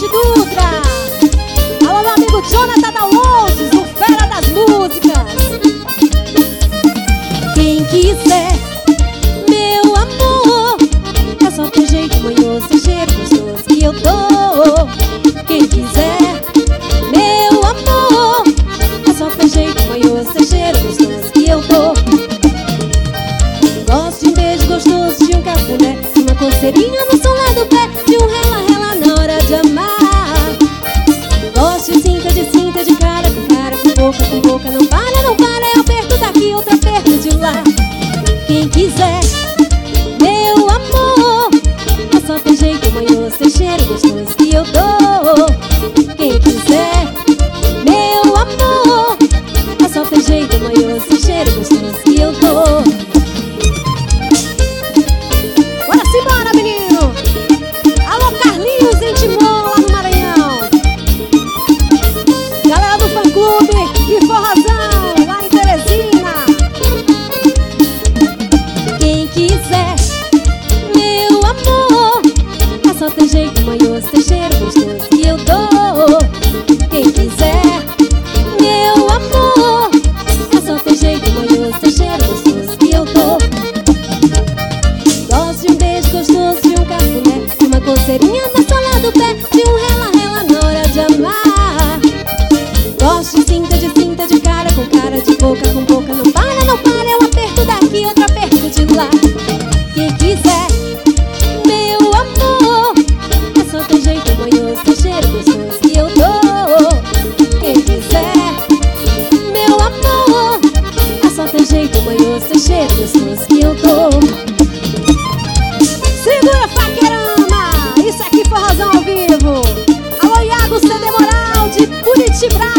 de Dutra. Alô, meu amigo Jonathan Downloads, o fera das músicas. Quem quiser, meu amor, é só ter jeito manhoso e cheiro gostoso que eu dou. Quem quiser, meu amor, é só ter jeito manhoso e cheiro gostoso que eu dou. Gosto de um beijo gostoso, de um cafuné, de uma coceirinha no solar do pé, de um rela-rela na hora de amar. Gosto de cinta, de cara, com boca, não para, não para, é aperto daqui, outro aperto de lá. Quem quiser, meu amor, é só ter jeito manhoso, ter cheiro gostoso que eu dou. Quem quiser, meu amor, é só ter jeito manhoso, ter cheiro gostoso que eu dou. Bora simbora, menino! Alô, Carlinhos em Timon, lá no Maranhão. Galera do fã-clube e forrozão, lá em Teresina. Quem quiser, meu amor, é só ter jeito manhoso, ter cheiro gostoso que eu dou. Quem quiser, meu amor, é só ter jeito manhoso, ter cheiro gostoso que eu dou. Gosto de um beijo gostoso, de um cafuné, de uma coceirinha na sola do pé, de um rela-rela na hora de amar. Gosto de cinta, de cara, de boca, não para, não para, é um aperto daqui, outro aperto de lá. Quem quiser, meu amor, é só ter jeito manhoso, ter cheiro gostoso que eu dou. Quem quiser, meu amor, é só ter jeito manhoso, ter cheiro gostoso que eu dou. Segura, faqueirama! Isso aqui, forrozão ao vivo. Alô, Iago CD Moral de Curitiba.